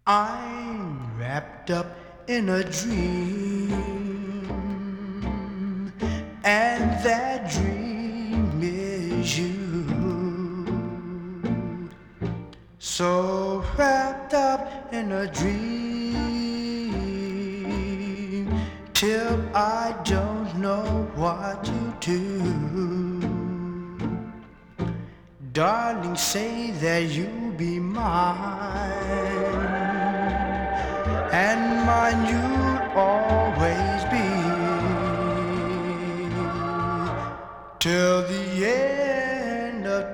I'm wrapped up in a dream, and that dream is you. So wrapped up in a dream, till I don't know what to do. Darling, say that you'll be mine, and mine you'll always be, till the end of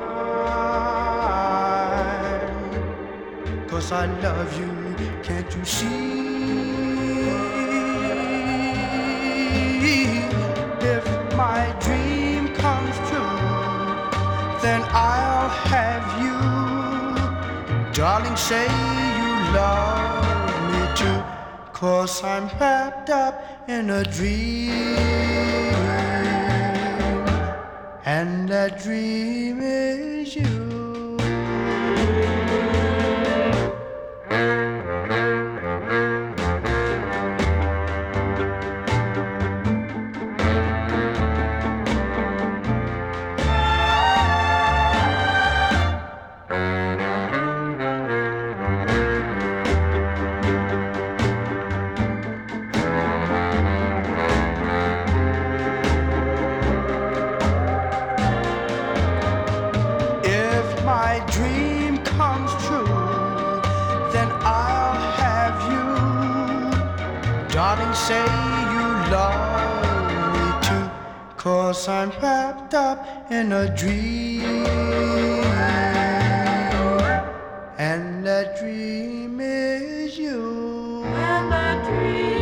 time. 'Cause I love you, can't you see? If my dream comes true, then I'll have you. Darling, say you love me too. 'Cause I'm wrapped up in a dream, and that dream is you. If my dream comes true, then I'll have you. Darling, say you love me too. 'Cause I'm wrapped up in a dream, and that dream is you. And that dream